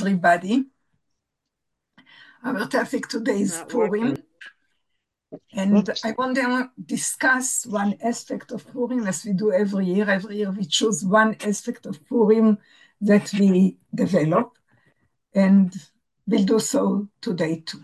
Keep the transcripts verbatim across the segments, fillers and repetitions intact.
everybody. Our topic today is Not Purim, working. and Whoops. I want to discuss one aspect of Purim as we do every year. Every year we choose one aspect of Purim that we develop, and we'll do so today too.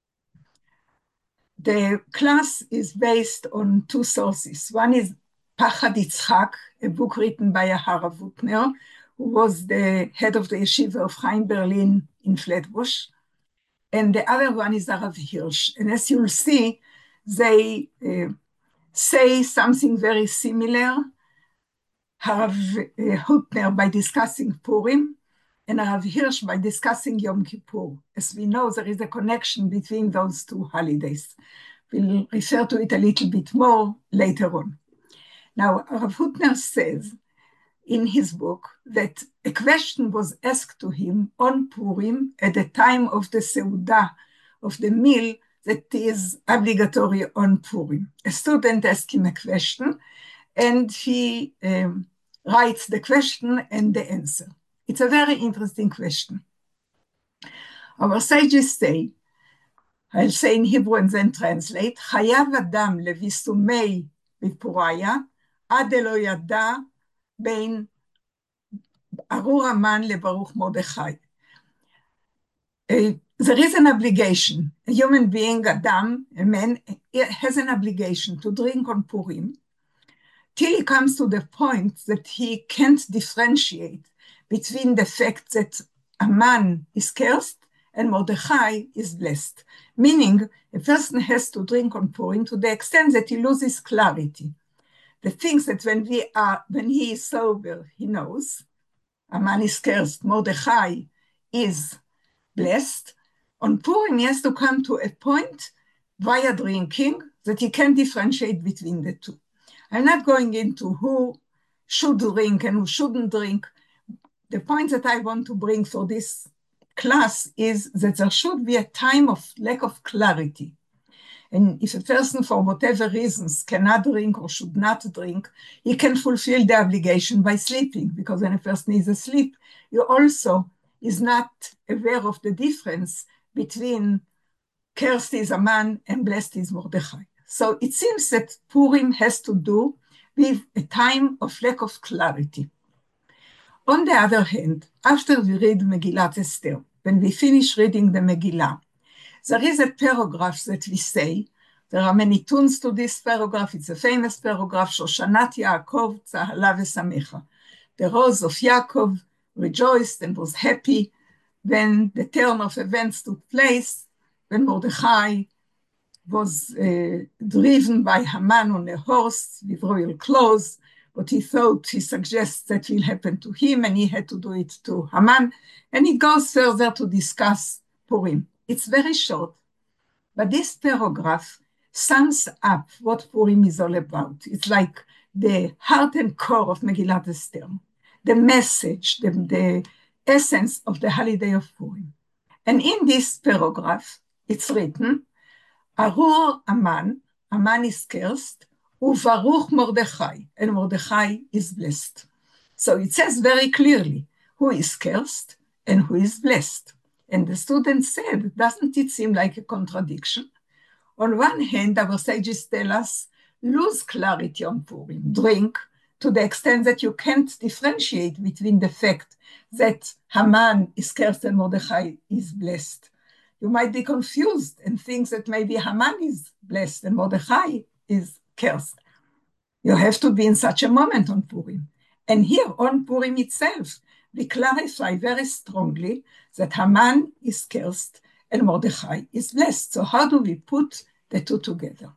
The class is based on two sources. One is Pachad Yitzchak, a book written by Harav Hutner, who was the head of the yeshiva of Chaim Berlin in Flatbush. And the other one is Harav Hirsch. And as you'll see, they uh, say something very similar. Harav uh, Hutner by discussing Purim, and Harav Hirsch by discussing Yom Kippur. As we know, there is a connection between those two holidays. We'll refer to it a little bit more later on. Now, Harav Hutner says in his book that a question was asked to him on Purim at the time of the Seudah, of the meal that is obligatory on Purim. A student asked him a question, and he um, writes the question and the answer. It's a very interesting question. Our sages say, I'll say in Hebrew and then translate, Chayav Adam levisumei b'puraya, ad elo yada bein Arur Haman leBaruch Mordechai. Uh, there is an obligation. A human being, Adam, a man, has an obligation to drink on Purim till he comes to the point that he can't differentiate between the fact that Haman is cursed and Mordechai is blessed. Meaning, a person has to drink on Purim to the extent that he loses clarity. The things that when we are, when he is sober, he knows. Haman is cursed, Mordechai is blessed. On Purim, he has to come to a point via drinking that he can differentiate between the two. I'm not going into who should drink and who shouldn't drink. The point that I want to bring for this class is that there should be a time of lack of clarity. And if a person, for whatever reasons, cannot drink or should not drink, he can fulfill the obligation by sleeping, because when a person is asleep, he also is not aware of the difference between cursed is Haman and blessed is Mordechai. So it seems that Purim has to do with a time of lack of clarity. On the other hand, after we read Megillat Esther, when we finish reading the Megillah, there is a paragraph that we say, there are many tunes to this paragraph, it's a famous paragraph, Shoshanat Yaakov Tzahala V'Samecha. The rose of Yaakov rejoiced and was happy when the turn of events took place, when Mordechai was uh, driven by Haman on a horse with royal clothes, but he thought, he suggests that will happen to him, and he had to do it to Haman, and he goes further to discuss Purim. It's very short, but this paragraph sums up what Purim is all about. It's like the heart and core of Megillat Esther, the message, the, the essence of the holiday of Purim. And in this paragraph, it's written, Arur Haman, Haman is cursed, Uvaruch Mordechai, and Mordechai is blessed. So it says very clearly who is cursed and who is blessed. And the student said, doesn't it seem like a contradiction? On one hand, our sages tell us, lose clarity on Purim, drink to the extent that you can't differentiate between the fact that Haman is cursed and Mordechai is blessed. You might be confused and think that maybe Haman is blessed and Mordechai is cursed. You have to be in such a moment on Purim. And here on Purim itself, we clarify very strongly that Haman is cursed and Mordechai is blessed. So how do we put the two together?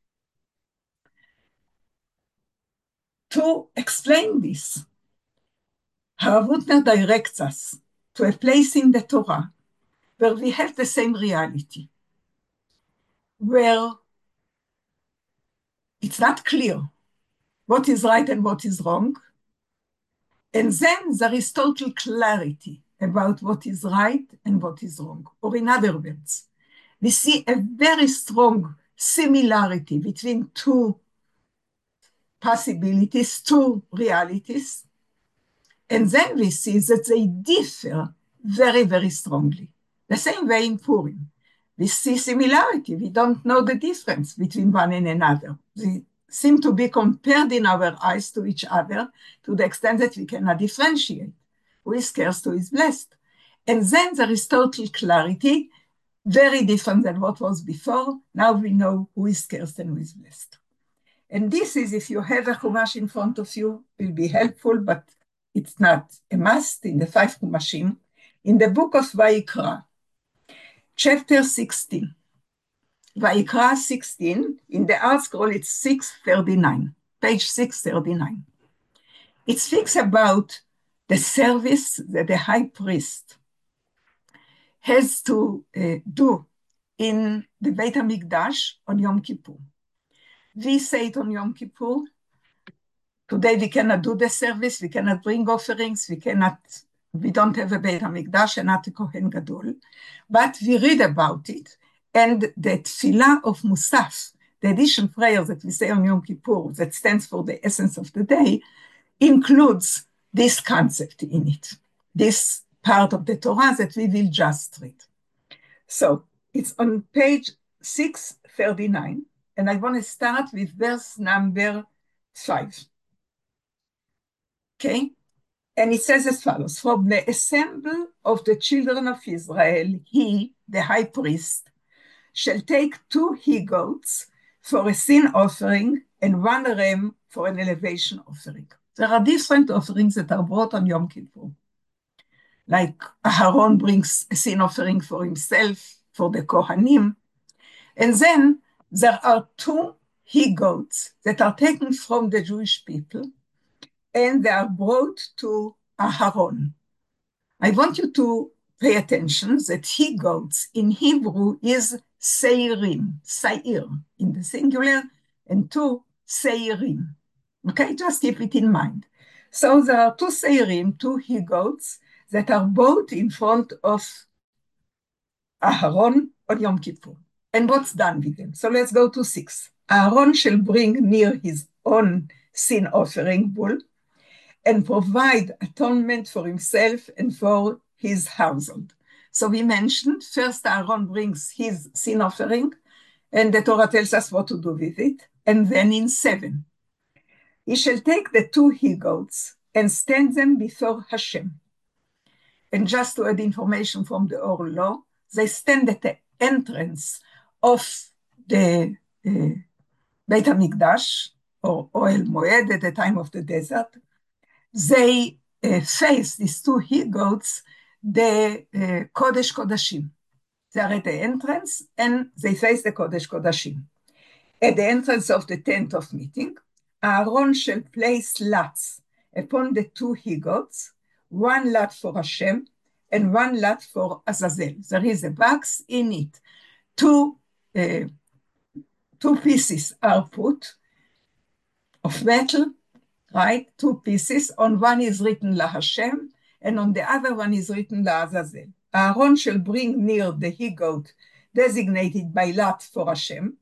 To explain this, Harav Hutner directs us to a place in the Torah where we have the same reality, where it's not clear what is right and what is wrong, and then there is total clarity about what is right and what is wrong. Or in other words, we see a very strong similarity between two possibilities, two realities, and then we see that they differ very, very strongly. The same way in Purim. We see similarity. We don't know the difference between one and another. They seem to be compared in our eyes to each other to the extent that we cannot differentiate who is cursed, who is blessed. And then there is total clarity, very different than what was before. Now we know who is cursed and who is blessed. And this is, if you have a Chumash in front of you, will be helpful, but it's not a must in the five Chumashim. In the book of Vayikra, chapter sixteen, Vayikra sixteen, in the Art Scroll, it's six thirty-nine, page six thirty-nine. It speaks about the service that the high priest has to uh, do in the Beit HaMikdash on Yom Kippur. We say it on Yom Kippur. Today we cannot do the service, we cannot bring offerings, we cannot, we don't have a Beit HaMikdash and not a Kohen Gadol, but we read about it. And the Tfilah of Musaf, the addition prayer that we say on Yom Kippur, that stands for the essence of the day, includes this concept in it, this part of the Torah that we will just read. So it's on page six thirty-nine, and I want to start with verse number five. Okay? And it says as follows: from the assembly of the children of Israel, he, the high priest, shall take two he-goats for a sin offering and one ram for an elevation offering. There are different offerings that are brought on Yom Kippur. Like Aharon brings a sin offering for himself, for the Kohanim. And then there are two he-goats that are taken from the Jewish people, and they are brought to Aharon. I want you to pay attention that he-goats in Hebrew is seirim, seir in the singular, and two seirim. Okay, just keep it in mind. So there are two seirim, two he-goats, that are both in front of Aharon on Yom Kippur. And what's done with them? So let's go to six. Aharon shall bring near his own sin offering bull and provide atonement for himself and for his household. So we mentioned first Aaron brings his sin offering, and the Torah tells us what to do with it. And then in seven, he shall take the two he-goats and stand them before Hashem. And just to add information from the oral law, they stand at the entrance of the uh, Beit HaMikdash, or Ohel Moed at the time of the desert. They uh, face, these two he-goats, the uh, Kodesh Kodashim. They are at the entrance, and they face the Kodesh Kodashim. At the entrance of the tent of meeting, Aaron shall place lots upon the two he-goats, one lot for Hashem and one lot for Azazel. There is a box in it. Two, uh, two pieces are put of metal, right? Two pieces. On one is written La Hashem, and on the other one is written La Azazel. Aaron shall bring near the he-goat designated by lot for Hashem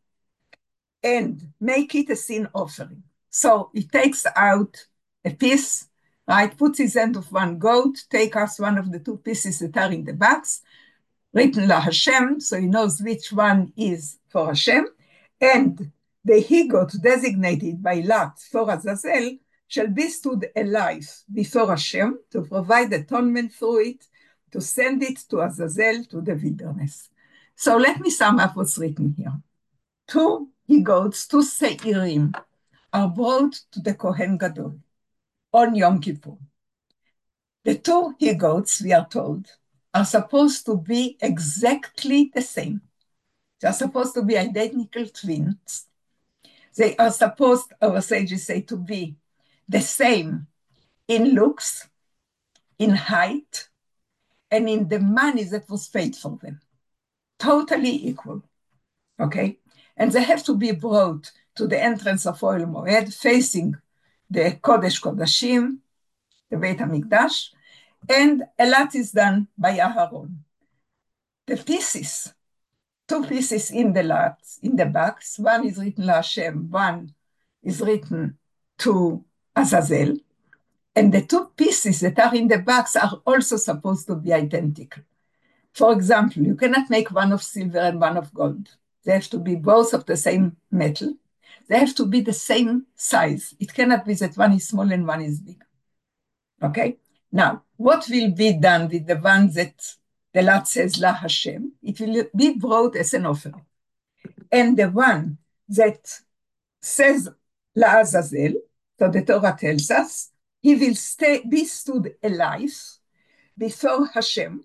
and make it a sin offering. So he takes out a piece, right? Puts his hand of one goat, take us one of the two pieces that are in the box, written La Hashem, so he knows which one is for Hashem, and the he-goat designated by lot for Azazel shall be stood alive before Hashem to provide atonement through it, to send it to Azazel, to the wilderness. So let me sum up what's written here. Two he-goats, two seirim, are brought to the Kohen Gadol on Yom Kippur. The two he-goats, we are told, are supposed to be exactly the same. They are supposed to be identical twins. They are supposed, our sages say, to be the same in looks, in height, and in the money that was paid for them. Totally equal, okay? And they have to be brought to the entrance of Ohel Moed, facing the Kodesh Kodashim, the Beit HaMikdash, and a lot is done by Aharon. The pieces, two pieces in the lot, in the box, one is written La Hashem, one is written to Azazel, And the two pieces that are in the box are also supposed to be identical. For example, you cannot make one of silver and one of gold. They have to be both of the same metal. They have to be the same size. It cannot be that one is small and one is big. Okay? Now, what will be done with the one that the Lord says, La Hashem? It will be brought as an offering. And the one that says, La Azazel, so the Torah tells us, he will stay, be stood alive before Hashem.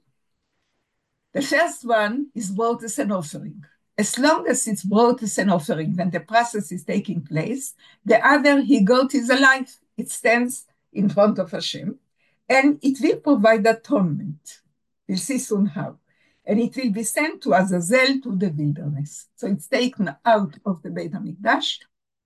The first one is brought as an offering. As long as it's brought as an offering, when the process is taking place, the other he-goat is alive. It stands in front of Hashem, and it will provide atonement. We'll see soon how. And it will be sent to Azazel, to the wilderness. So it's taken out of the Beit HaMikdash,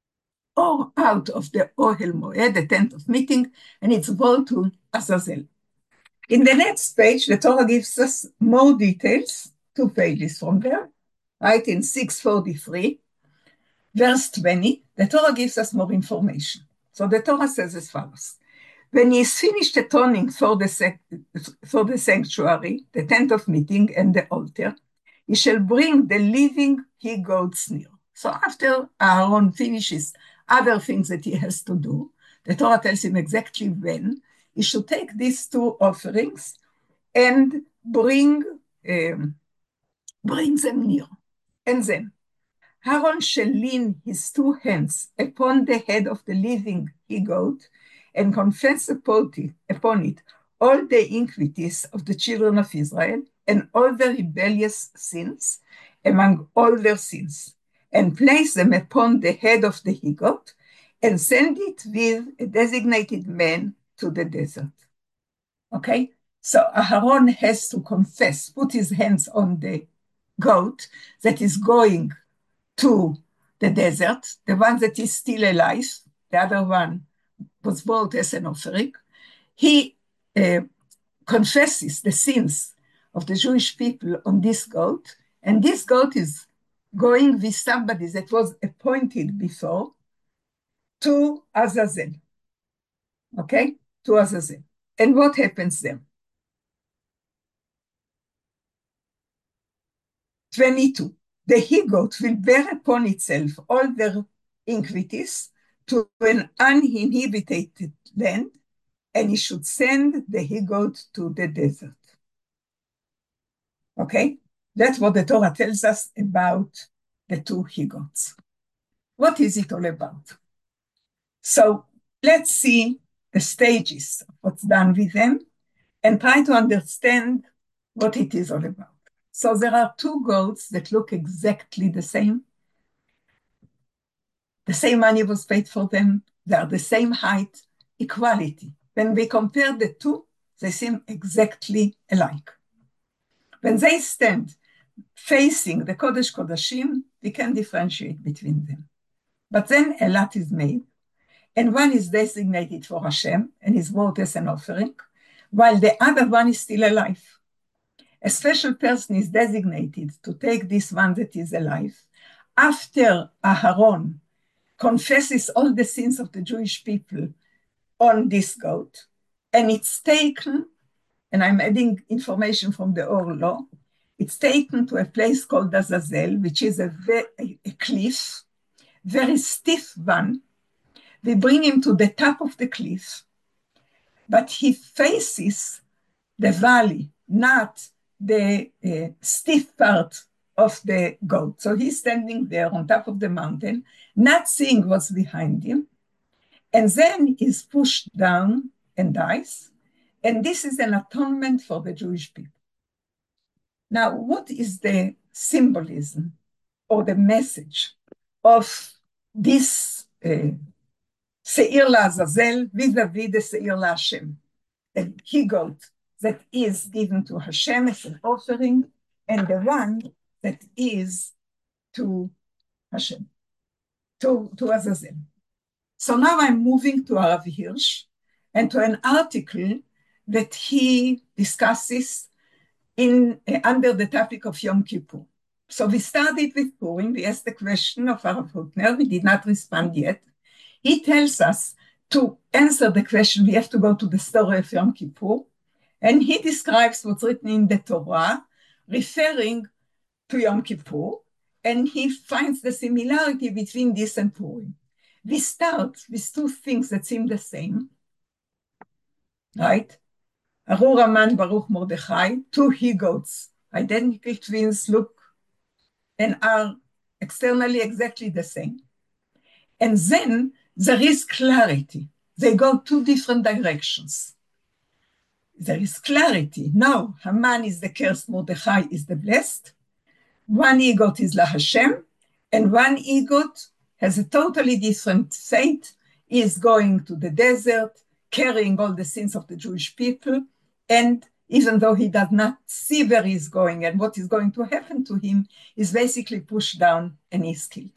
or out of the Ohel Moed, the tent of meeting, and it's brought to Azazel. In the next page, the Torah gives us more details, two pages from there, right? In six forty-three, verse twenty, the Torah gives us more information. So the Torah says as follows. When he is finished atoning for the, for the sanctuary, the tent of meeting, and the altar, he shall bring the living he-goats near. So after Aaron finishes other things that he has to do, the Torah tells him exactly when, he should take these two offerings and bring, um, bring them near. And then Aaron shall lean his two hands upon the head of the living he-goat and confess upon it, upon it all the iniquities of the children of Israel and all the rebellious sins among all their sins, and place them upon the head of the he-goat and send it with a designated man to the desert. Okay? So Aaron has to confess, put his hands on the goat that is going to the desert, the one that is still alive, the other one was brought as an offering. He uh, confesses the sins of the Jewish people on this goat, and this goat is going with somebody that was appointed before to Azazel. Okay? To Azazel. And what happens then? twenty-two. The he-goat will bear upon itself all their iniquities to an uninhabited land, and he should send the he-goat to the desert. Okay? That's what the Torah tells us about the two he-goats. What is it all about? So let's see the stages of what's done with them and try to understand what it is all about. So there are two goats that look exactly the same. The same money was paid for them. They are the same height, equality. When we compare the two, they seem exactly alike. When they stand facing the Kodesh Kodashim, we can differentiate between them. But then a lot is made, and one is designated for Hashem and is brought as an offering, while the other one is still alive. A special person is designated to take this one that is alive after Aharon confesses all the sins of the Jewish people on this goat, and it's taken, and I'm adding information from the Or Law, it's taken to a place called Azazel, which is a, very, a cliff, very stiff one. They bring him to the top of the cliff, but he faces the valley, not the uh, stiff part of the goat. So he's standing there on top of the mountain, not seeing what's behind him, and then he's pushed down and dies. And this is an atonement for the Jewish people. Now, what is the symbolism or the message of this uh, Seir LaAzazel vis-a-vis the Seir LaHashem, the he-goat that is given to Hashem as an offering, and the one that is to Hashem, to, to Azazel. So now I'm moving to Arav Hirsch and to an article that he discusses in uh, under the topic of Yom Kippur. So we started with Purim. We asked the question of Arav Hutner. We did not respond yet. He tells us to answer the question, we have to go to the story of Yom Kippur, and he describes what's written in the Torah, referring to Yom Kippur, and he finds the similarity between this and Purim. We start with two things that seem the same, right? Arur Aman, Baruch Mordechai, two he-goats, identical twins, look and are externally exactly the same. And then there is clarity. They go two different directions. There is clarity. No, Haman is the cursed, Mordechai is the blessed. One egot is La Hashem, and one egot has a totally different fate. He is going to the desert, carrying all the sins of the Jewish people, and even though he does not see where he's going and what is going to happen to him, is basically pushed down and is killed.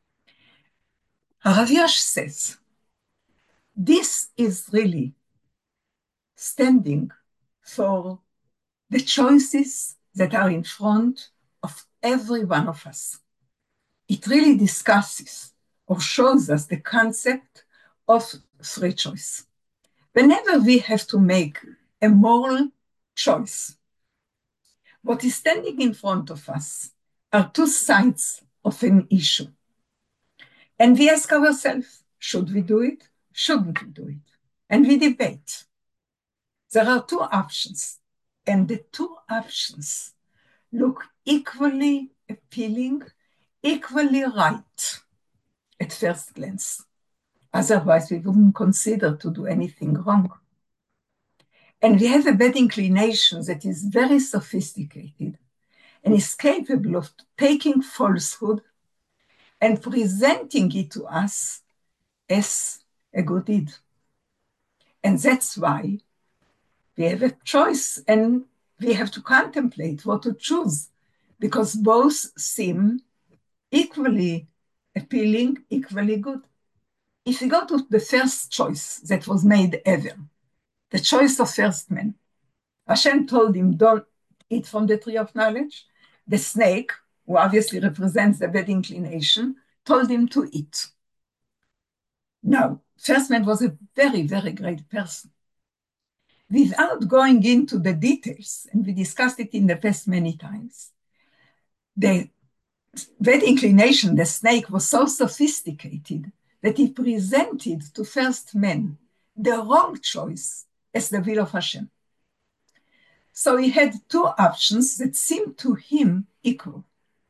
Harav Yash says, this is really standing for the choices that are in front of every one of us. It really discusses or shows us the concept of free choice. Whenever we have to make a moral choice, what is standing in front of us are two sides of an issue. And we ask ourselves, should we do it? Shouldn't we do it? And we debate. There are two options, and the two options look equally appealing, equally right at first glance. Otherwise, we wouldn't consider to do anything wrong. And we have a bad inclination that is very sophisticated and is capable of taking falsehood and presenting it to us as a good deed. And that's why we have a choice and we have to contemplate what to choose, because both seem equally appealing, equally good. If we go to the first choice that was made ever, the choice of first man, Hashem told him, don't eat from the tree of knowledge. The snake, who obviously represents the bad inclination, told him to eat. Now, first man was a very, very great person. Without going into the details, and we discussed it in the past many times, the bad inclination, the snake, was so sophisticated that he presented to first man the wrong choice as the will of Hashem. So he had two options that seemed to him equal.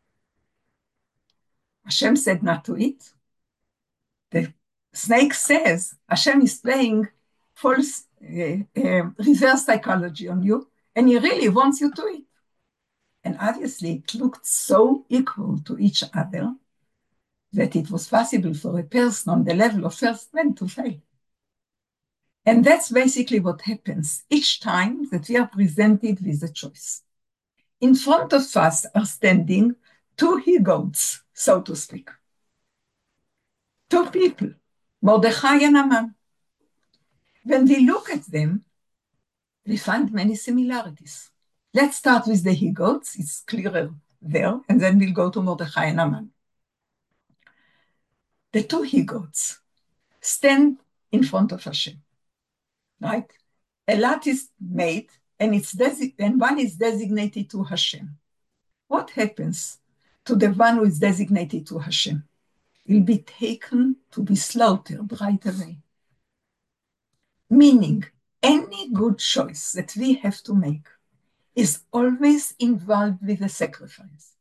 Hashem said not to eat. The snake says Hashem is playing false uh, uh, reverse psychology on you, and he really wants you to eat. And obviously it looked so equal to each other that it was possible for a person on the level of first man to fail. And that's basically what happens each time that we are presented with a choice. In front of us are standing two he-goats, so to speak. Two people, Mordechai and Haman. When we look at them, we find many similarities. Let's start with the he-goats, it's clearer there, and then we'll go to Mordechai and Haman. The two he-goats stand in front of Hashem, right? A lot is made, and, it's desi- and one is designated to Hashem. What happens to the one who is designated to Hashem? He'll be taken to be slaughtered right away. Meaning, any good choice that we have to make is always involved with a sacrifice.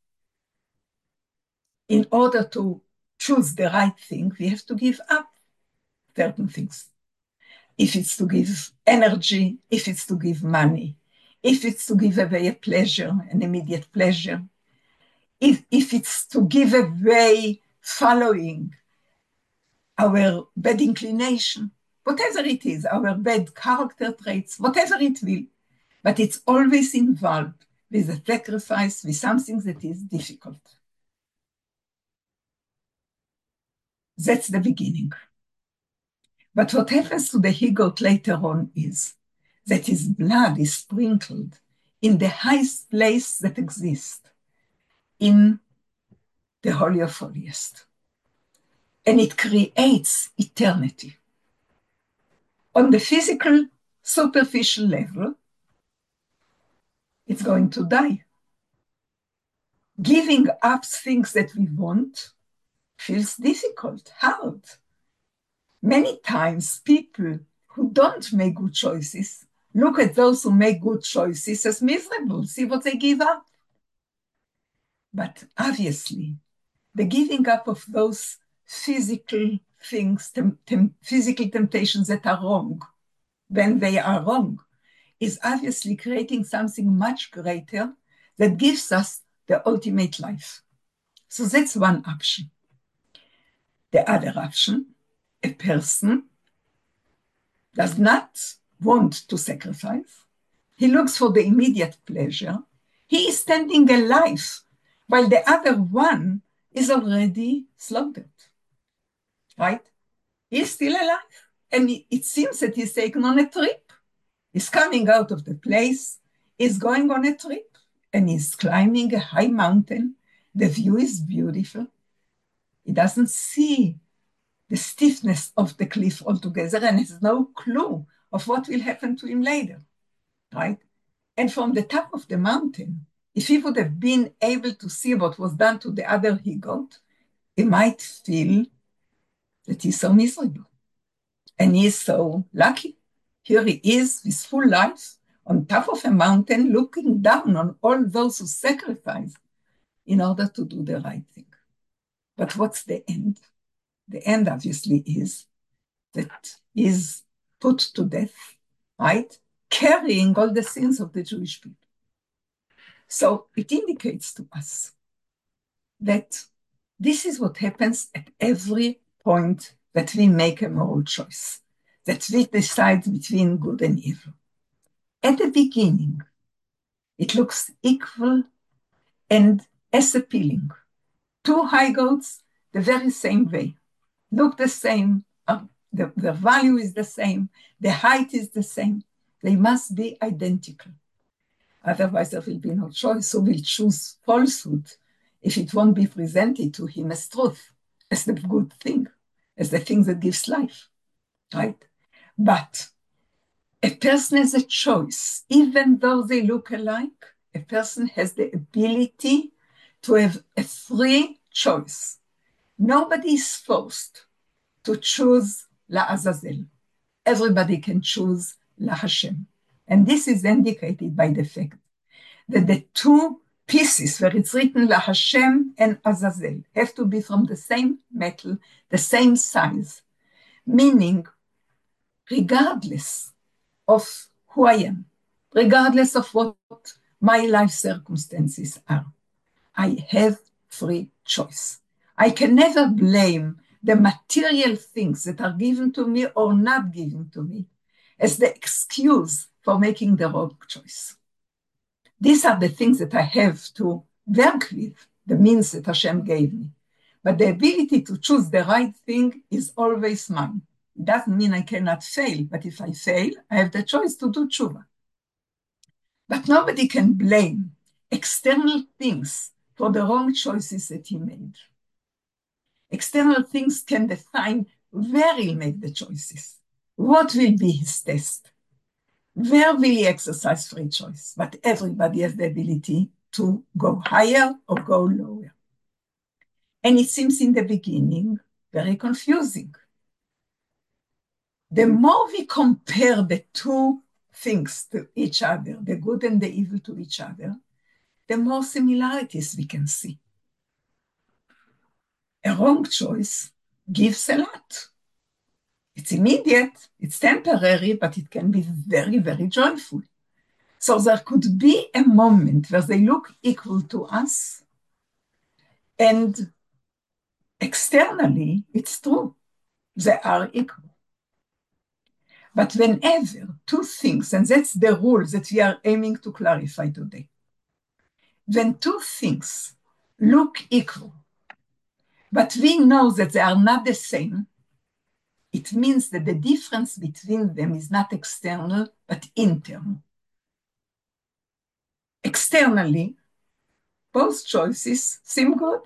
In order to choose the right thing, we have to give up certain things. If it's to give energy, if it's to give money, if it's to give away a pleasure, an immediate pleasure, if, if it's to give away following our bad inclination, whatever it is, our bad character traits, whatever it will, but it's always involved with a sacrifice, with something that is difficult. That's the beginning. But what happens to the he-goat later on is that his blood is sprinkled in the highest place that exists, in the Holy of Holiest. And it creates eternity. On the physical, superficial level, it's going to die. Giving up things that we want feels difficult, hard. Many times, people who don't make good choices look at those who make good choices as miserable, see what they give up. But obviously, the giving up of those physical things, tem- tem- physical temptations that are wrong, when they are wrong, is obviously creating something much greater that gives us the ultimate life. So that's one option. The other option, a person does not want to sacrifice. He looks for the immediate pleasure. He is standing alive, while the other one is already slaughtered, right? He's still alive. And it seems that he's taken on a trip. He's coming out of the place, he's going on a trip, and he's climbing a high mountain. The view is beautiful. He doesn't see the stiffness of the cliff altogether, and has no clue of what will happen to him later, right? And from the top of the mountain, if he would have been able to see what was done to the other he got, he might feel that he's so miserable. And he's so lucky. Here he is with full life on top of a mountain, looking down on all those who sacrifice in order to do the right thing. But what's the end? The end, obviously, is that he's put to death, right? Carrying all the sins of the Jewish people. So it indicates to us that this is what happens at every point that we make a moral choice, that we decide between good and evil. At the beginning, it looks equal and as appealing. Two high goats, the very same way, look the same, uh, the, the value is the same, the height is the same. They must be identical. Otherwise, there will be no choice. So we'll choose falsehood if it won't be presented to him as truth, as the good thing, as the thing that gives life, right? But a person has a choice. Even though they look alike, a person has the ability to have a free choice. Nobody is forced to choose La'azazel. Everybody can choose La Hashem. And this is indicated by the fact that the two pieces where it's written La Hashem and Azazel have to be from the same metal, the same size, meaning regardless of who I am, regardless of what my life circumstances are, I have free choice. I can never blame the material things that are given to me or not given to me as the excuse for making the wrong choice. These are the things that I have to work with, the means that Hashem gave me. But the ability to choose the right thing is always mine. It doesn't mean I cannot fail, but if I fail, I have the choice to do tshuva. But nobody can blame external things for the wrong choices that he made. External things can define where he'll make the choices. What will be his test? Where will he exercise free choice? But everybody has the ability to go higher or go lower. And it seems in the beginning very confusing. The more we compare the two things to each other, the good and the evil to each other, the more similarities we can see. A wrong choice gives a lot. It's immediate, it's temporary, but it can be very, very joyful. So there could be a moment where they look equal to us, and externally, it's true, they are equal. But whenever two things, and that's the rule that we are aiming to clarify today, when two things look equal, but we know that they are not the same, it means that the difference between them is not external, but internal. Externally, both choices seem good.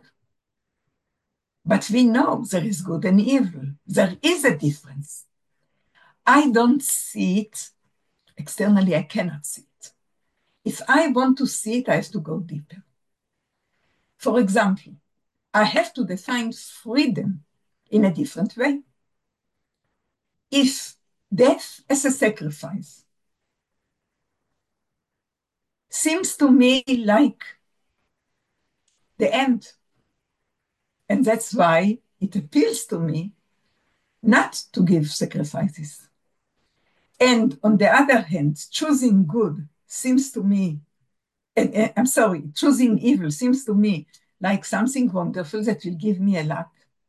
But we know there is good and evil. There is a difference. I don't see it, externally I cannot see it. If I want to see it, I have to go deeper. For example, I have to define freedom in a different way. If death as a sacrifice seems to me like the end, and that's why it appeals to me not to give sacrifices. And on the other hand, choosing good seems to me, and, and, I'm sorry, choosing evil seems to me like something wonderful that will give me a lot.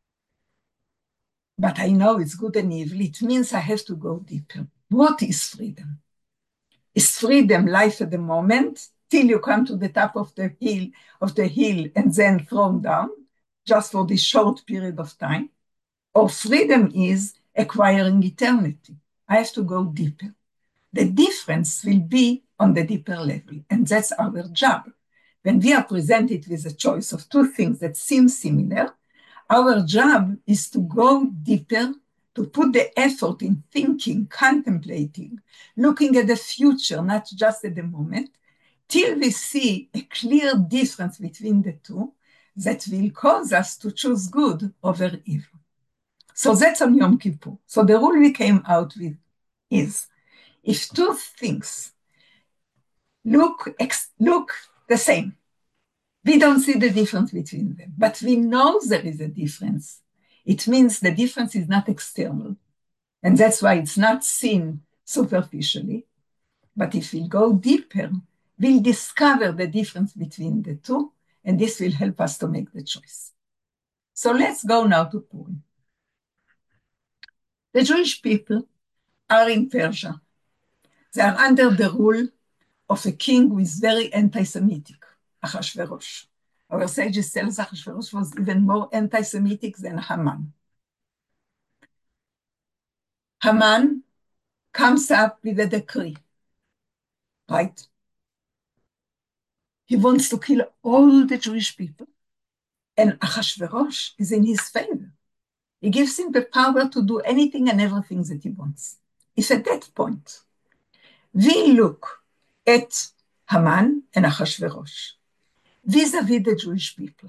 But I know it's good and evil. It means I have to go deeper. What is freedom? Is freedom life at the moment till you come to the top of the hill of the hill and then thrown down just for this short period of time? Or freedom is acquiring eternity. I have to go deeper. The difference will be on the deeper level, and that's our job. When we are presented with a choice of two things that seem similar, our job is to go deeper, to put the effort in thinking, contemplating, looking at the future, not just at the moment, till we see a clear difference between the two that will cause us to choose good over evil. So that's on Yom Kippur. So the rule we came out with is, if two things look, ex- look the same, we don't see the difference between them, but we know there is a difference. It means the difference is not external, and that's why it's not seen superficially. But if we go deeper, we'll discover the difference between the two, and this will help us to make the choice. So let's go now to Purim. The Jewish people are in Persia. They are under the rule of a king who is very anti-Semitic, Achashverosh. Our sages tell us Achashverosh was even more anti-Semitic than Haman. Haman comes up with a decree, right? He wants to kill all the Jewish people, and Achashverosh is in his favor. He gives him the power to do anything and everything that he wants. If at that point we look at Haman and Achashverosh vis-a-vis the Jewish people,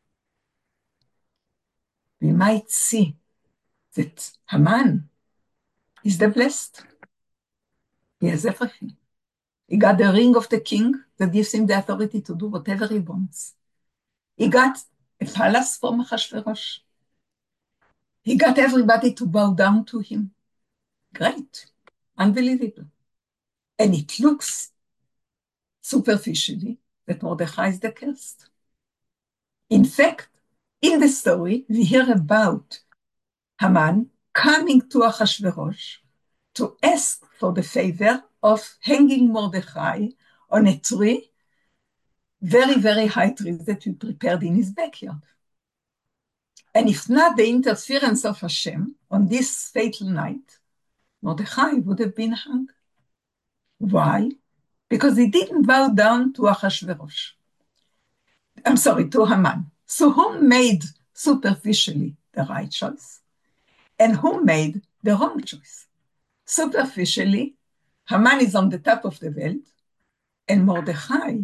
we might see that Haman is the blessed. He has everything. He got the ring of the king that gives him the authority to do whatever he wants. He got a palace from Achashverosh. He got everybody to bow down to him. Great. Unbelievable. And it looks superficially that Mordechai is the cursed. In fact, in the story, we hear about Haman coming to Achashverosh to ask for the favor of hanging Mordechai on a tree, very, very high tree that we prepared in his backyard. And if not the interference of Hashem on this fatal night, Mordechai would have been hung. Why? Because he didn't bow down to Achashverosh. I'm sorry, to Haman. So who made superficially the right choice? And who made the wrong choice? Superficially, Haman is on the top of the world, and Mordechai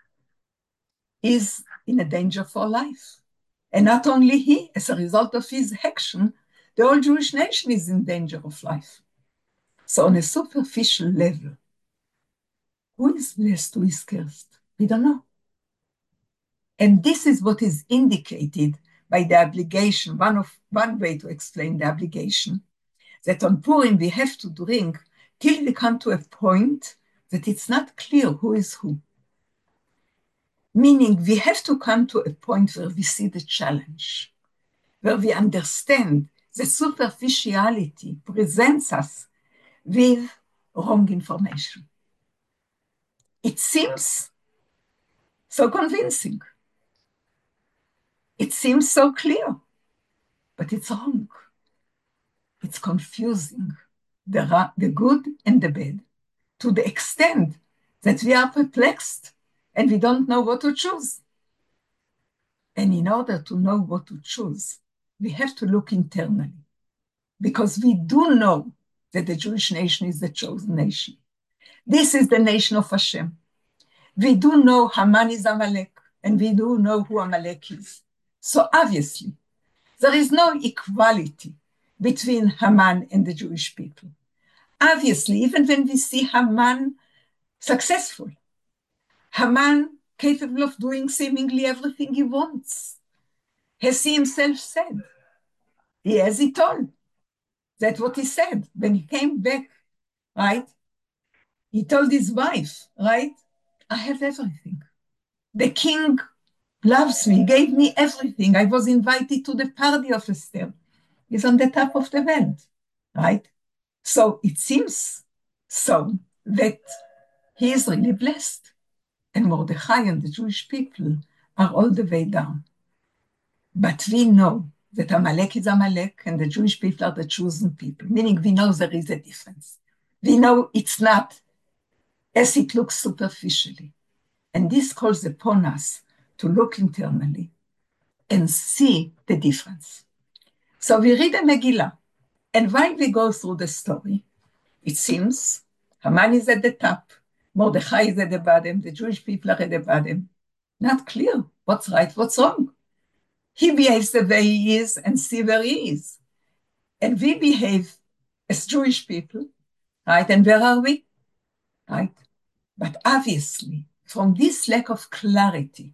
is in a danger for life. And not only he, as a result of his action, the whole Jewish nation is in danger of life. So on a superficial level, who is blessed, who is cursed? We don't know. And this is what is indicated by the obligation, one, of, one way to explain the obligation, that on Purim we have to drink till we come to a point that it's not clear who is who. Meaning we have to come to a point where we see the challenge, where we understand that superficiality presents us with wrong information. It seems so convincing. It seems so clear, but it's wrong. It's confusing, the, the good and the bad, to the extent that we are perplexed and we don't know what to choose. And in order to know what to choose, we have to look internally, because we do know that the Jewish nation is the chosen nation. This is the nation of Hashem. We do know Haman is Amalek, and we do know who Amalek is. So obviously, there is no equality between Haman and the Jewish people. Obviously, even when we see Haman successful, Haman capable of doing seemingly everything he wants, as he himself said. He has it all. That's what he said when he came back, right? He told his wife, right? I have everything. The king loves me, gave me everything. I was invited to the party of Esther. He's on the top of the world, right? So it seems so that he is really blessed. And Mordechai and the Jewish people are all the way down. But we know that Amalek is Amalek and the Jewish people are the chosen people, meaning we know there is a difference. We know it's not as it looks superficially. And this calls upon us to look internally and see the difference. So we read the Megillah, and while we go through the story, it seems Haman is at the top, Mordechai is at the bottom, the Jewish people are at the bottom. Not clear what's right, what's wrong. He behaves the way he is and see where he is. And we behave as Jewish people, right? And where are we? Right? But obviously, from this lack of clarity,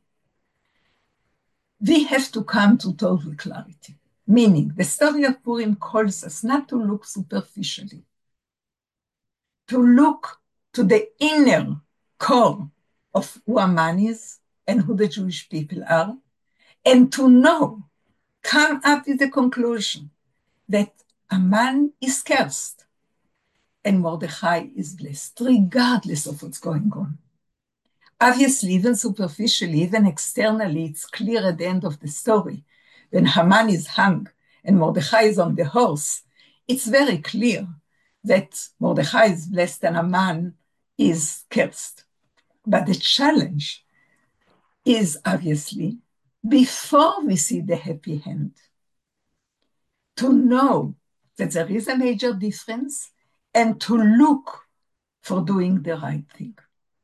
we have to come to total clarity. Meaning, the story of Purim calls us not to look superficially, to look to the inner core of who Haman is and who the Jewish people are, and to know, come up with the conclusion that Haman is cursed and Mordechai is blessed, regardless of what's going on. Obviously, even superficially, even externally, it's clear at the end of the story. When Haman is hung and Mordechai is on the horse, it's very clear that Mordechai is blessed and Haman is cursed. But the challenge is obviously, before we see the happy end, to know that there is a major difference and to look for doing the right thing.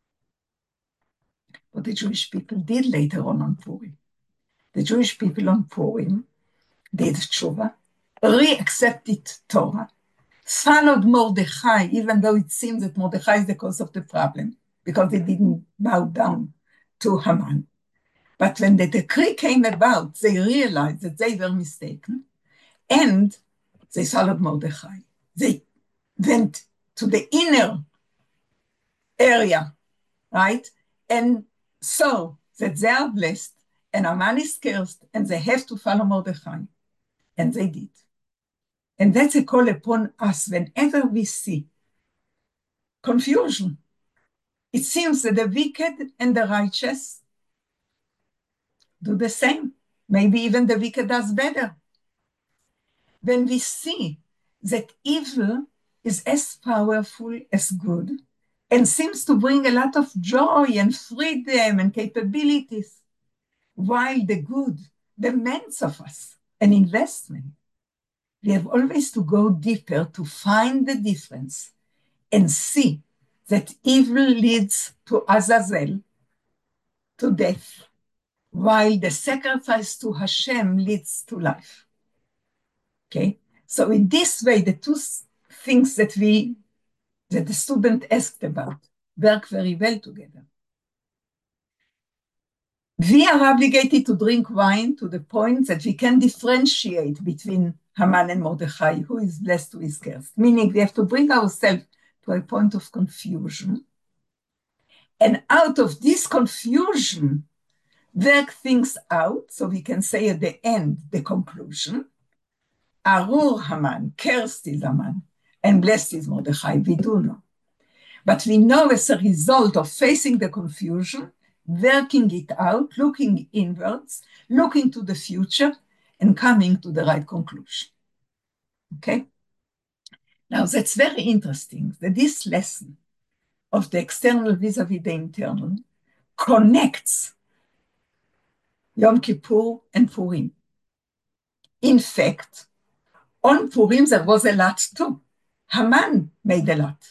What the Jewish people did later on on Purim. The Jewish people on Purim did tshuva, re-accepted Torah, followed Mordechai, even though it seems that Mordechai is the cause of the problem, because they didn't bow down to Haman. But when the decree came about, they realized that they were mistaken, and they followed Mordechai. They went to the inner area, right? And saw that they are blessed, and Haman is cursed, and they have to follow Mordechai. And they did. And that's a call upon us whenever we see confusion. It seems that the wicked and the righteous do the same. Maybe even the wicked does better. When we see that evil is as powerful as good and seems to bring a lot of joy and freedom and capabilities, while the good demands of us an investment, we have always to go deeper to find the difference and see that evil leads to Azazel, to death, while the sacrifice to Hashem leads to life. Okay? So in this way, the two things that we, that the student asked about, work very well together. We are obligated to drink wine to the point that we can differentiate between Haman and Mordechai, who is blessed, who is cursed. Meaning we have to bring ourselves to a point of confusion. And out of this confusion, work things out, so we can say at the end, the conclusion. Arur Haman, cursed is Haman, and blessed is Mordechai, we do know. But we know as a result of facing the confusion, working it out, looking inwards, looking to the future, and coming to the right conclusion. Okay? Now, that's very interesting that this lesson of the external vis-a-vis the internal connects Yom Kippur and Purim. In fact, on Purim there was a lot too. Haman made a lot.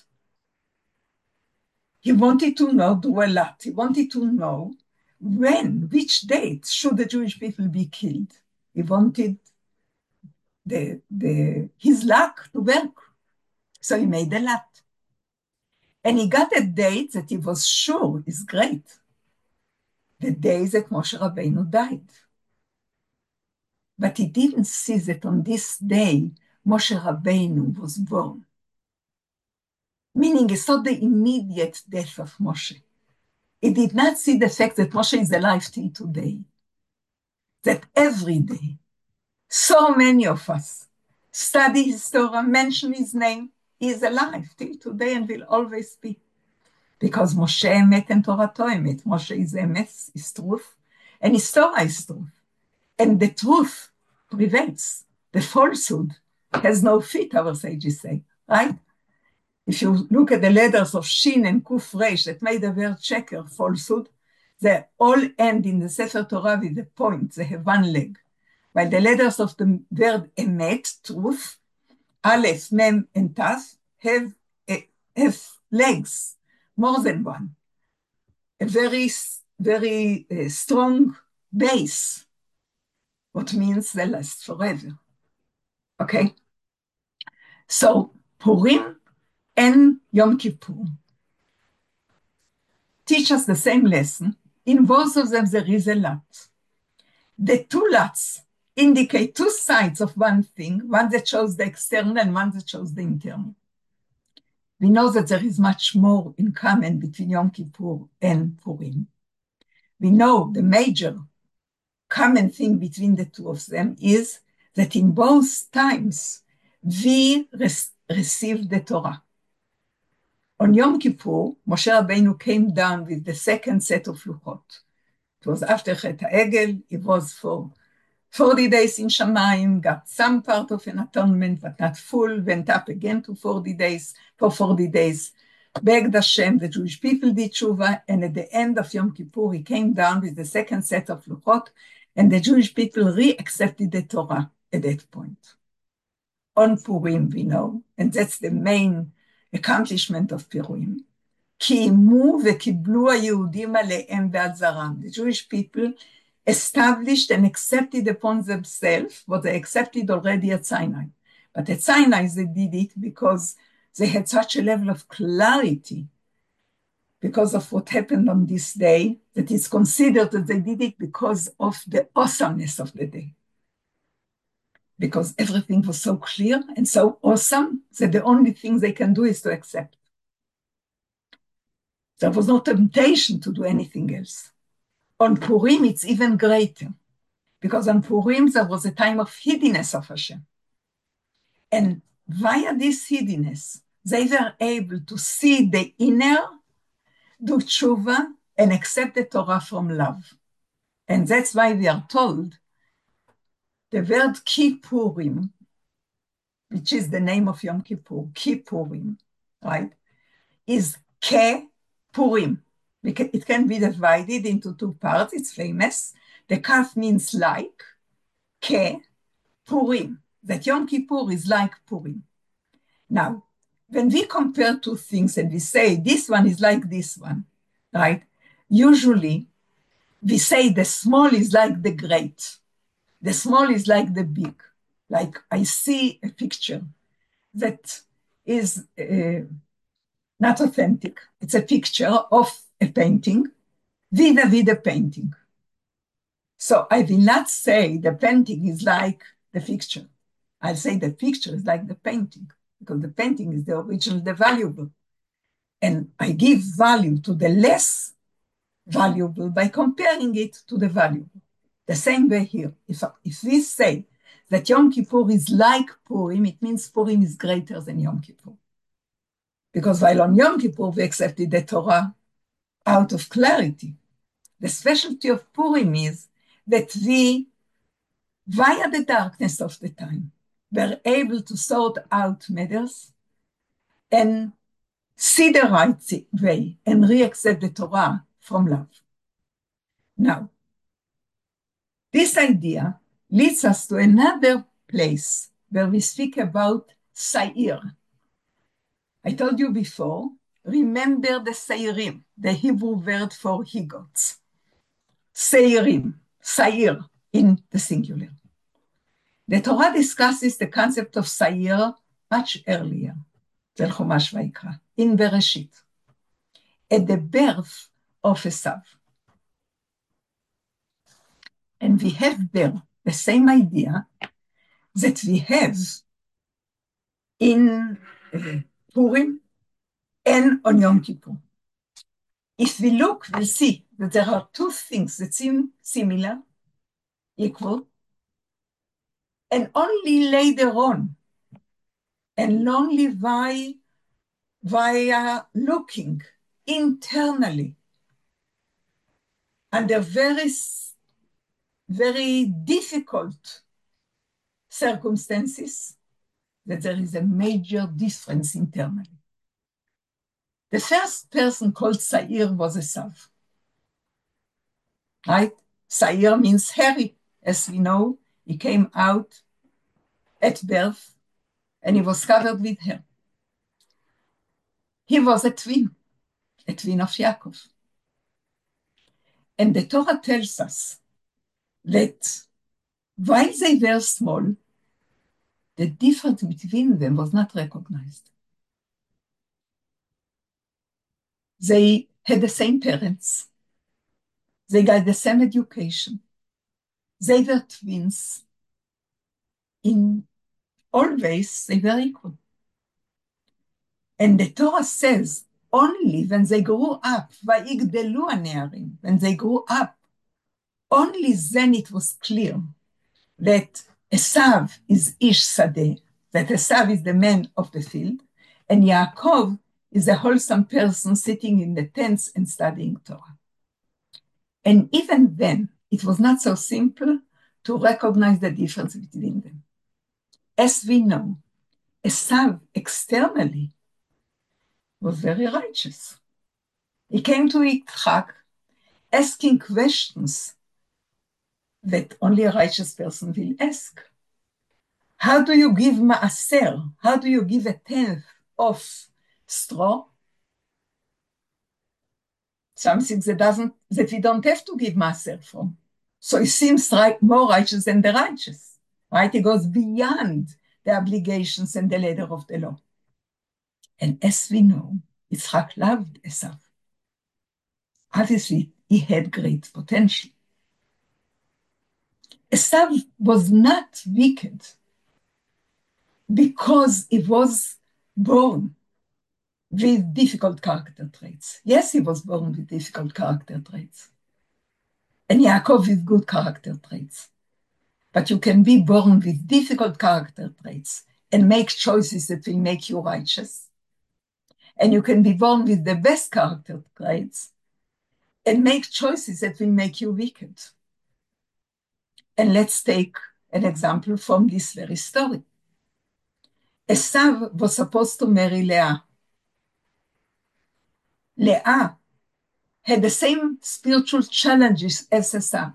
He wanted to know, do a lot. He wanted to know when, which date should the Jewish people be killed. He wanted the, the, his luck to work. So he made a lot. And he got a date that he was sure is great. The day that Moshe Rabbeinu died. But he didn't see that on this day, Moshe Rabbeinu was born. Meaning he saw the immediate death of Moshe. He did not see the fact that Moshe is alive till today. That every day, so many of us study his Torah, mention his name, he is alive till today and will always be. Because Moshe emet and Torato emet. Moshe is emet, is truth, and his Torah is truth. And the truth prevails. The falsehood has no feet, our sages say, right? If you look at the letters of Shin and Kuf Resh that made the word sheker, falsehood, they all end in the Sefer Torah with a point, they have one leg. While the letters of the word emet, truth, Aleph, Mem, and Taf, have, have legs, more than one. A very, very uh, strong base, what means they last forever. Okay? So, Purim and Yom Kippur teach us the same lesson. In both of them, there is a lot. The two lots indicate two sides of one thing, one that shows the external and one that shows the internal. We know that there is much more in common between Yom Kippur and Purim. We know the major common thing between the two of them is that in both times, we res- received the Torah. On Yom Kippur, Moshe Rabbeinu came down with the second set of Luchot. It was after Chet HaEgel. It was for forty days in Shamayim, got some part of an atonement, but not full, went up again to forty days, for forty days, begged Hashem, the Jewish people did tshuva, and at the end of Yom Kippur, he came down with the second set of Luchot, and the Jewish people re-accepted the Torah at that point. On Purim, we know, and that's the main accomplishment of Purim. קיימו וקיבלו היהודים עליהם ועד זרם. The Jewish people established and accepted upon themselves what they accepted already at Sinai. But at Sinai, they did it because they had such a level of clarity because of what happened on this day that it's considered that they did it because of the awesomeness of the day. Because everything was so clear and so awesome that the only thing they can do is to accept. There was no temptation to do anything else. On Purim, it's even greater, because on Purim, there was a time of hiddenness of Hashem. And via this hiddenness, they were able to see the inner, do tshuva, and accept the Torah from love. And that's why we are told the word Kippurim, which is the name of Yom Kippur, Kippurim, right, is Ke Purim. It can be divided into two parts. It's famous. The Kaf means like, Ke, Purim. That Yom Kippur is like Purim. Now, when we compare two things and we say this one is like this one, right? Usually, we say the small is like the great. The small is like the big. Like I see a picture that is uh, not authentic. It's a picture of a painting vis-a-vis the painting. So I will not say the painting is like the picture. I'll say the picture is like the painting, because the painting is the original, the valuable. And I give value to the less valuable by comparing it to the valuable. The same way here. If, if we say that Yom Kippur is like Purim, it means Purim is greater than Yom Kippur. Because while on Yom Kippur we accepted the Torah out of clarity, the specialty of Purim is that we, via the darkness of the time, were able to sort out matters and see the right way and re-accept the Torah from love. Now, this idea leads us to another place where we speak about Sa'ir. I told you before, remember the Seirim, the Hebrew word for he-goats. Seirim, Sair in the singular. The Torah discusses the concept of Sair much earlier, in Chumash Vayikra, in Bereshit, at the birth of Esav. And we have there the same idea that we have in uh, Purim and on Yom Kippur. If we look, we'll see that there are two things that seem similar, equal, and only later on, and only via, via looking internally under very, very difficult circumstances, that there is a major difference internally. The first person called Sair was Esav, right? Sair means hairy, as we know. He came out at birth and he was covered with hair. He was a twin, a twin of Yaakov. And the Torah tells us that while they were small, the difference between them was not recognized. They had the same parents. They got the same education. They were twins. In all ways, they were equal. And the Torah says, only when they grew up, vayigdelu hane'arim, when they grew up, only then it was clear that Esav is Ish Sadeh, that Esav is the man of the field, and Yaakov is a wholesome person sitting in the tents and studying Torah. And even then, it was not so simple to recognize the difference between them. As we know, Esav externally was very righteous. He came to Yitzchak asking questions that only a righteous person will ask. How do you give ma'aser? How do you give a tenth of straw? Something that doesn't, that we don't have to give ma'aser from. So he seems right, more righteous than the righteous, right? He goes beyond the obligations and the letter of the law. And as we know, Yitzchak loved Esav. Obviously, he had great potential. Esav was not wicked because he was born with difficult character traits. Yes, he was born with difficult character traits. And Yaakov with good character traits. But you can be born with difficult character traits and make choices that will make you righteous. And you can be born with the best character traits and make choices that will make you wicked. And let's take an example from this very story. Esav was supposed to marry Leah. Leah had the same spiritual challenges as Esav.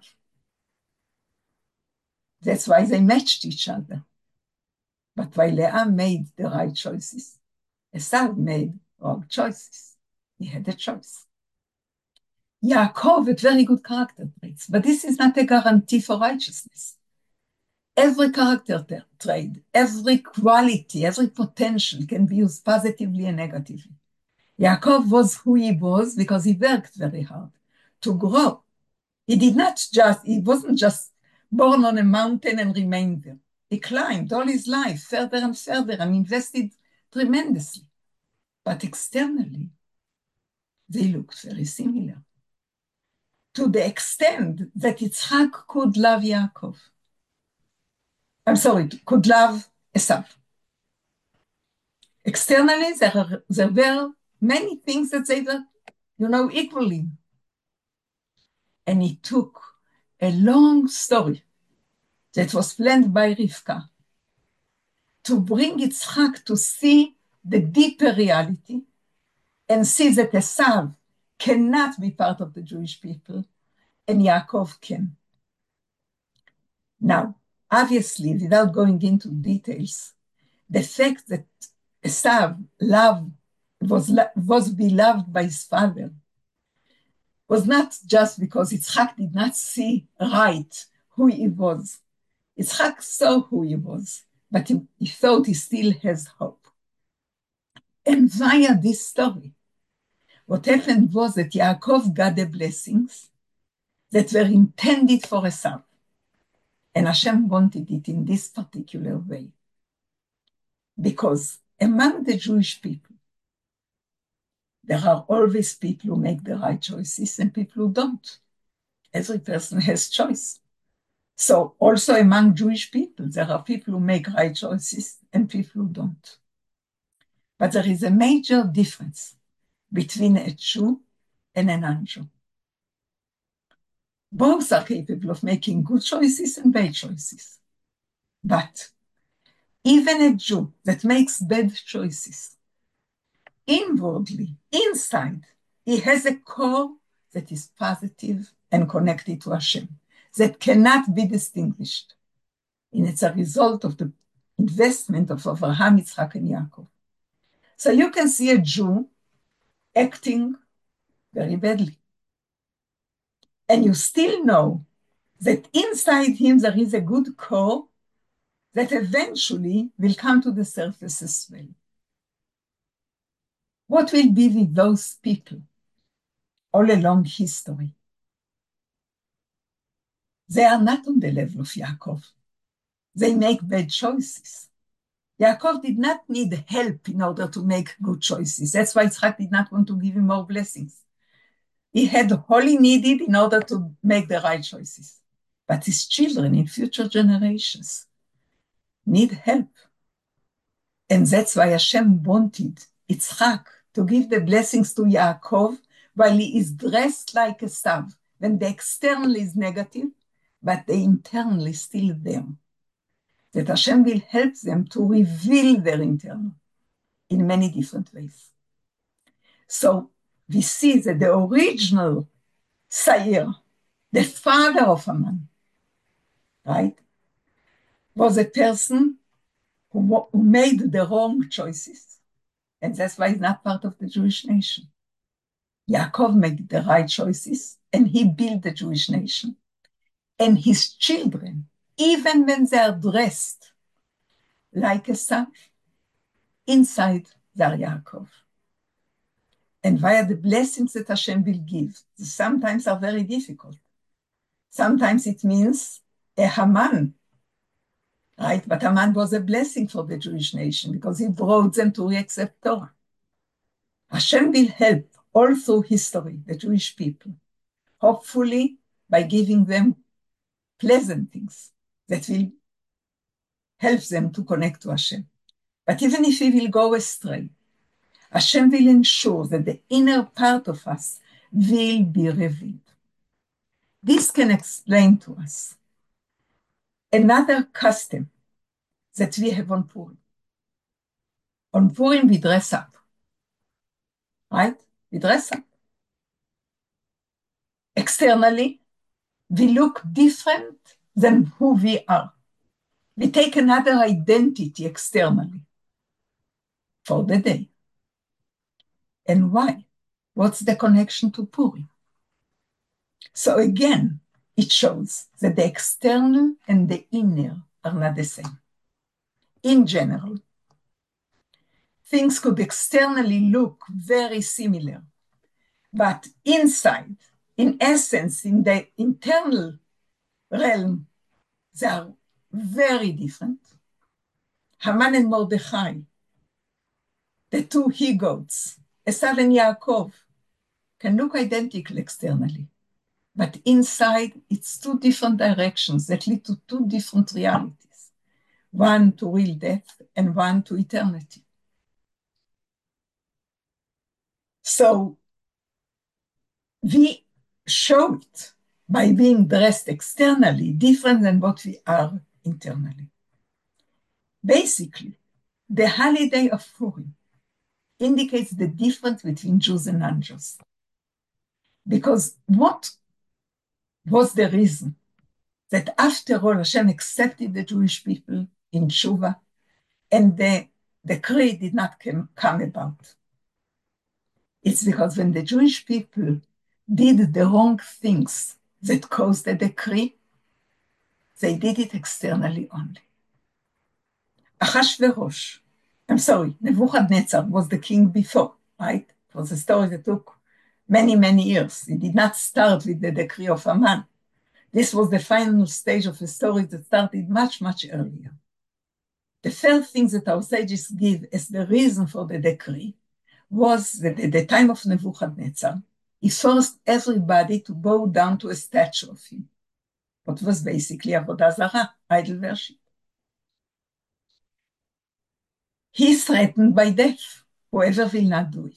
That's why they matched each other. But while Leah made the right choices, Esav made wrong choices. He had a choice. Yaakov had very good character traits, but this is not a guarantee for righteousness. Every character trait, every quality, every potential can be used positively and negatively. Yaakov was who he was because he worked very hard to grow. He did not just, he wasn't just born on a mountain and remained there. He climbed all his life further and further and invested tremendously. But externally, they looked very similar, to the extent that Yitzchak could love Yaakov. I'm sorry, could love Esav. Externally, there, are, there were many things that they were, you know, equally. And it took a long story that was planned by Rivka to bring Yitzchak to see the deeper reality and see that Esav cannot be part of the Jewish people and Yaakov can. Now, obviously, without going into details, the fact that Esav loved was, was beloved by his father was not just because Yitzchak did not see right who he was. Yitzchak saw who he was, but he, he thought he still has hope. And via this story, what happened was that Yaakov got the blessings that were intended for Esav. And Hashem wanted it in this particular way. Because among the Jewish people, there are always people who make the right choices and people who don't. Every person has choice. So also among Jewish people, there are people who make right choices and people who don't. But there is a major difference between a Jew and a non-Jew. Both are capable of making good choices and bad choices. But even a Jew that makes bad choices, inwardly, inside, he has a core that is positive and connected to Hashem, that cannot be distinguished. And it's a result of the investment of Abraham, Yitzchak, and Yaakov. So you can see a Jew acting very badly. And you still know that inside him there is a good core that eventually will come to the surface as well. What will be with those people all along history? They are not on the level of Yaakov. They make bad choices. Yaakov did not need help in order to make good choices. That's why Yitzchak did not want to give him more blessings. He had all he needed in order to make the right choices. But his children in future generations need help. And that's why Hashem wanted Yitzchak to give the blessings to Yaakov while he is dressed like a Esav, when the external is negative, but the internal is still there. That Hashem will help them to reveal their internal in many different ways. So we see that the original Sair, the father of Haman, right, was a person who, who made the wrong choices. And that's why he's not part of the Jewish nation. Yaakov made the right choices, and he built the Jewish nation. And his children, even when they are dressed like a son, inside they are Yaakov. And via the blessings that Hashem will give, sometimes are very difficult. Sometimes it means a Haman, right? But Haman was a blessing for the Jewish nation because he brought them to accept Torah. Hashem will help all through history, the Jewish people, hopefully by giving them pleasant things that will help them to connect to Hashem. But even if we will go astray, Hashem will ensure that the inner part of us will be revealed. This can explain to us another custom that we have on Purim. On Purim, we dress up, right? We dress up. Externally, we look different than who we are. We take another identity externally for the day. And why? What's the connection to Purim? So again, it shows that the external and the inner are not the same. In general, things could externally look very similar, but inside, in essence, in the internal realm, they are very different. Haman and Mordechai, the two he-goats, Esav and Yaakov, can look identical externally, but inside it's two different directions that lead to two different realities, one to real death and one to eternity. So we show it by being dressed externally different than what we are internally. Basically, the holiday of Purim indicates the difference between Jews and non-Jews. Because what was the reason that after all Hashem accepted the Jewish people in Tshuva and the decree did not come, come about? It's because when the Jewish people did the wrong things that caused the decree, they did it externally only. Achashverosh, I'm sorry, Nebuchadnezzar was the king before, right? It was a story that took many, many years. It did not start with the decree of Haman. This was the final stage of the story that started much, much earlier. The first thing that our sages give as the reason for the decree was that at the time of Nebuchadnezzar, he forced everybody to bow down to a statue of him, what was basically Avodah Zarah, idol worship. He is threatened by death, whoever will not do it.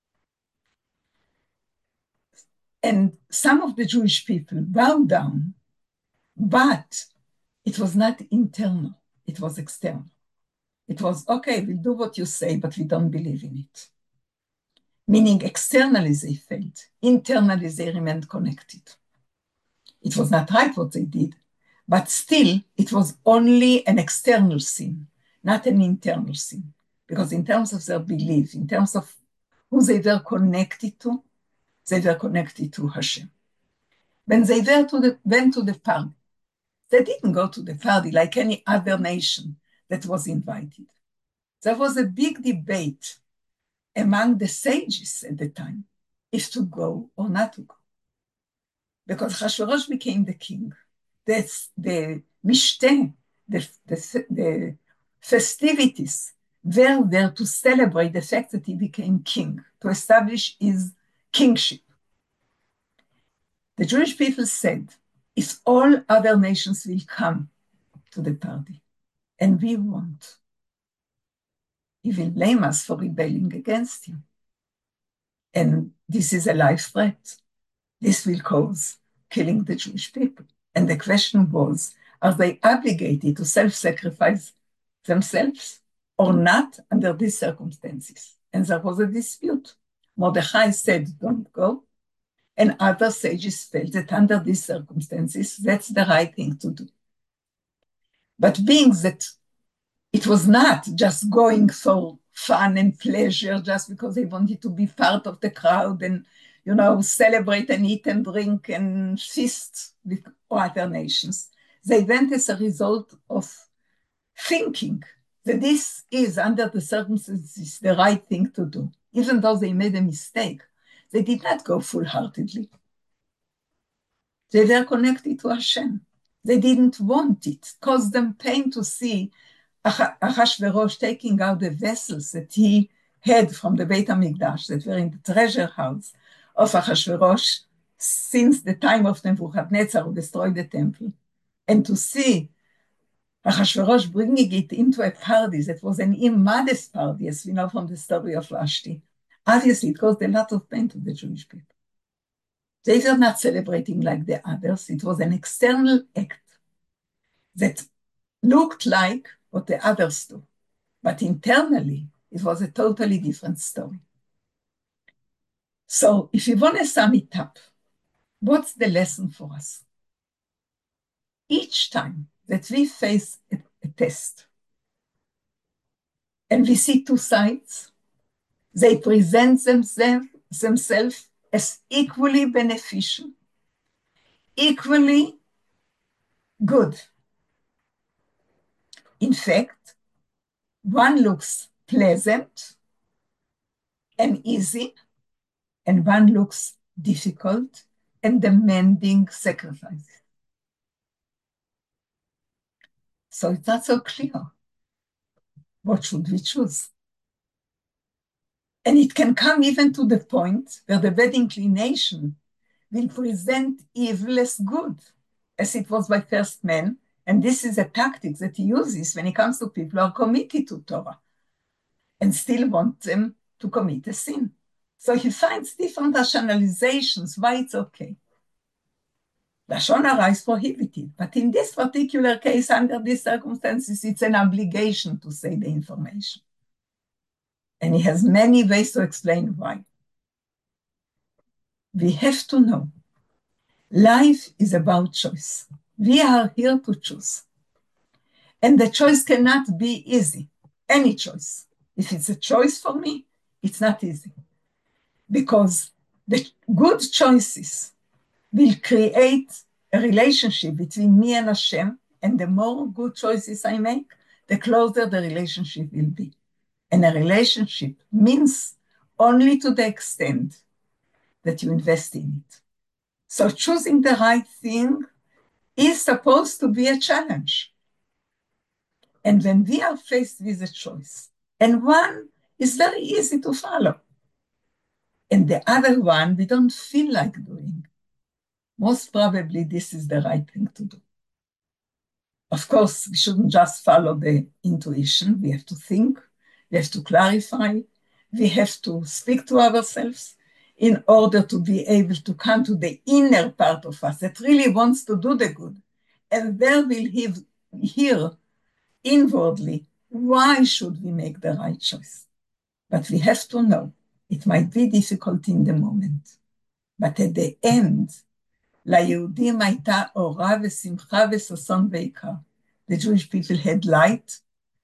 And some of the Jewish people bowed down, but it was not internal, it was external. It was, okay, we'll do what you say, but we don't believe in it. Meaning externally they failed, internally they remained connected. It was not right what they did, but still it was only an external sin, not an internal sin. Because in terms of their belief, in terms of who they were connected to, they were connected to Hashem. When they were to the, went to the party, they didn't go to the party like any other nation that was invited. There was a big debate among the sages at the time, if to go or not to go. Because Hashverosh became the king. That's the mishteh, the, the, the festivities were there to celebrate the fact that he became king, to establish his kingship. The Jewish people said, if all other nations will come to the party, and we won't, he will blame us for rebelling against him. And this is a life threat. This will cause killing the Jewish people. And the question was, are they obligated to self-sacrifice themselves or not under these circumstances? And there was a dispute. Mordechai said, don't go. And other sages felt that under these circumstances, that's the right thing to do. But being that it was not just going for fun and pleasure just because they wanted to be part of the crowd and, you know, celebrate and eat and drink and feast with other nations. They went as a result of thinking that this is, under the circumstances, the right thing to do. Even though they made a mistake, they did not go full-heartedly. They were connected to Hashem. They didn't want it. It caused them pain to see Achashverosh taking out the vessels that he had from the Beit HaMikdash that were in the treasure house of Achashverosh since the time of Nebuchadnezzar who destroyed the temple. And to see Achashverosh bringing it into a party that was an immodest party, as we know from the story of Vashti. Obviously, it caused a lot of pain to the Jewish people. They were not celebrating like the others. It was an external act that looked like what the others do. But internally, it was a totally different story. So if you want to sum it up, what's the lesson for us? Each time that we face a, a test and we see two sides, they present themselves, themselves as equally beneficial, equally good. In fact, one looks pleasant and easy, and one looks difficult and demanding sacrifice. So it's not so clear. What should we choose? And it can come even to the point where the bad inclination will present evil as good, as it was by first man. And this is a tactic that he uses when it comes to people who are committed to Torah and still want them to commit a sin. So he finds different rationalizations why it's okay. Lashon hara is prohibited, but in this particular case, under these circumstances, it's an obligation to say the information. And he has many ways to explain why. We have to know, life is about choice. We are here to choose. And the choice cannot be easy, any choice. If it's a choice for me, it's not easy. because the good choices will create a relationship between me and Hashem, and the more good choices I make, the closer the relationship will be. And a relationship means only to the extent that you invest in it. So choosing the right thing is supposed to be a challenge. And when we are faced with a choice, and one is very easy to follow, and the other one we don't feel like doing, most probably this is the right thing to do. Of course, we shouldn't just follow the intuition. We have to think, we have to clarify, we have to speak to ourselves in order to be able to come to the inner part of us that really wants to do the good. And there we'll hear, hear inwardly, why should we make the right choice? But we have to know, it might be difficult in the moment, but at the end, ליהודים הייתה אורה ושמחה וששון ויקר. The Jewish people had light,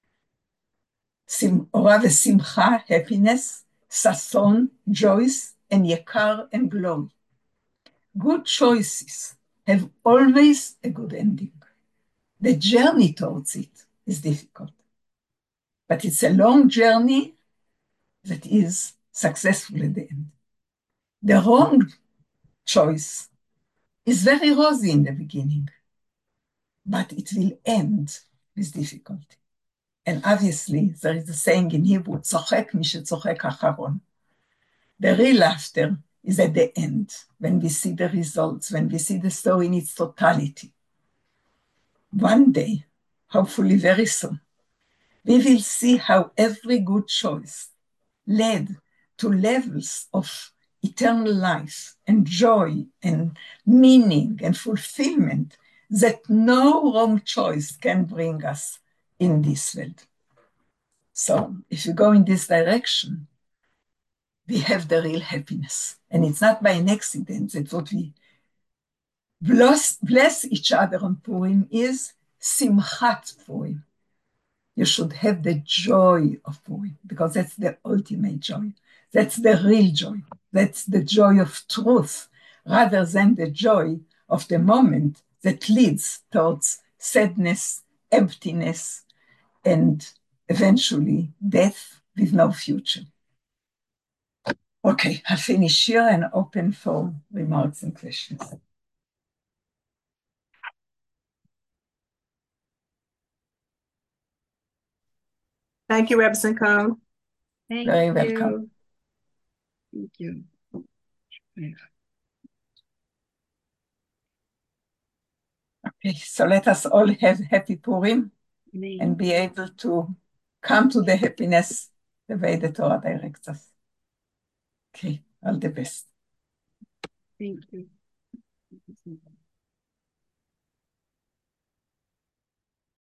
אורה ושמחה, happiness, ששון, joys, and יקר and glory. Good choices have always a good ending. The journey towards it is difficult, but it's a long journey that is successful at the end. The wrong choice is very rosy in the beginning, but it will end with difficulty. And obviously, there is a saying in Hebrew, צוחק מי שצוחק אחרון. The real laughter is at the end, when we see the results, when we see the story in its totality. One day, hopefully very soon, we will see how every good choice led to levels of eternal life and joy and meaning and fulfillment that no wrong choice can bring us in this world. So if you go in this direction, we have the real happiness. And it's not by an accident that what we bless, bless each other on Purim is Simchat Purim. You should have the joy of Purim, because that's the ultimate joy. That's the real joy. That's the joy of truth, rather than the joy of the moment that leads towards sadness, emptiness, and eventually death with no future. Okay, I'll finish here and open for remarks and questions. Thank you, Rebbe Simcha. Thank Very you. welcome. Thank you. Okay, so let us all have happy Purim Amen. and be able to come to the happiness the way the Torah directs us. Okay, all the best. Thank you.